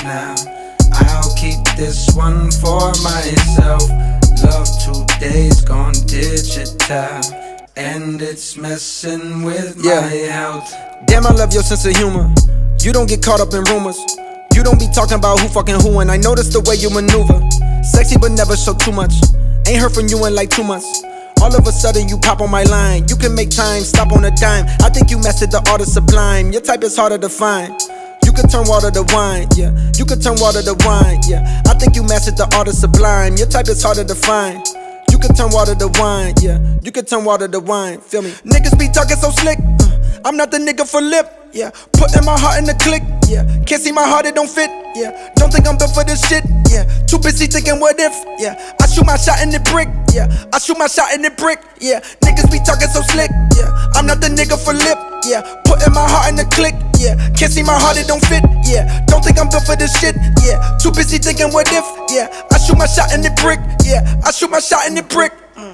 now. I'll keep this one for myself. Love today's gone digital, and it's messing with my health. Damn, I love your sense of humor. You don't get caught up in rumors. You don't be talking about who fucking who, and I notice the way you maneuver. Sexy but never show too much. Ain't heard from you in like 2 months. All of a sudden you pop on my line. You can make time, stop on a dime. I think you mastered the art of sublime. Your type is harder to find. You can turn water to wine, yeah. You can turn water to wine, yeah. I think you mastered the art of sublime. Your type is harder to find. You can turn water to wine, yeah. You can turn water to wine, feel me? Niggas be talking so slick. I'm not the nigga for lip, yeah. Putting my heart in the click, yeah. Can't see my heart, it don't fit, yeah. Don't think I'm built for this shit, yeah. Too busy thinking what if, yeah. I shoot my shot in the brick, yeah. I shoot my shot in the brick, yeah. Niggas be talking so slick, yeah. I'm not the nigga for lip, yeah. Putting my heart in the click, yeah. Can't see my heart, it don't fit, yeah. Don't think I'm built for this shit, yeah. Too busy thinking what if, yeah. I shoot my shot in the brick, yeah. I shoot my shot in the brick.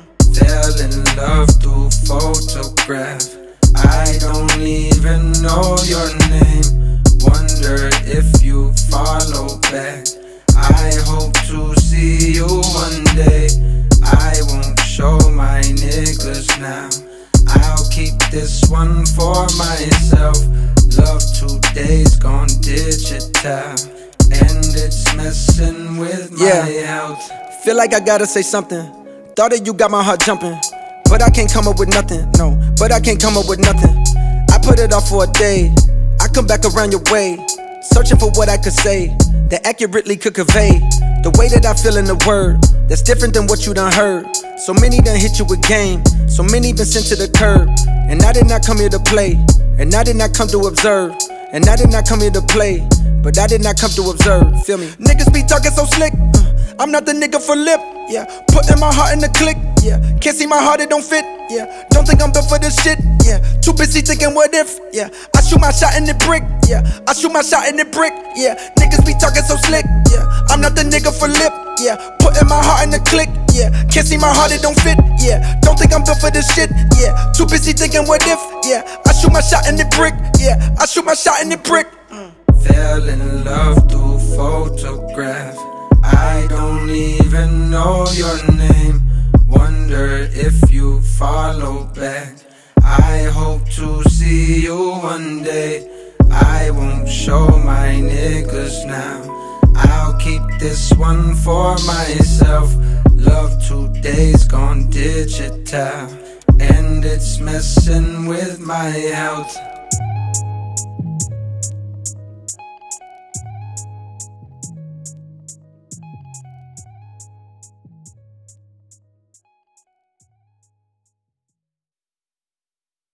Fell in love through photograph. I don't even know your name. Wonder if you follow back. I hope to see you one day. I won't show my niggas now. I'll keep this one for myself. Love today's gone digital, and it's messing with my health. Feel like I gotta say something. Thought that you got my heart jumping, but I can't come up with nothing, no. But I can't come up with nothing. I put it off for a day. I come back around your way, searching for what I could say that accurately could convey the way that I feel in the word that's different than what you done heard. So many done hit you with game, so many been sent to the curb. And I did not come here to play, and I did not come to observe, and I did not come here to play, but I did not come to observe, feel me? Niggas be talking so slick, I'm not the nigga for lip, yeah. Putting my heart in the click, yeah. Can't see my heart, it don't fit, yeah. Don't think I'm built for this shit, yeah. Too busy thinking what if, yeah. I shoot my shot in the brick, yeah. I shoot my shot in the brick, yeah. Niggas be talking so slick, yeah. I'm not the nigga for lip, yeah. Putting my heart in the click, yeah. Can't see my heart, it don't fit, yeah. Don't think I'm built for this shit, yeah. Too busy thinking what if, yeah. I shoot my shot in the brick, yeah. I shoot my shot in the brick. Fell in love through photograph. I don't even know your name. Wonder if you follow back. I hope to see you one day. I won't show my niggas now. I'll keep this one for myself. Love today's gone digital, and it's messing with my health.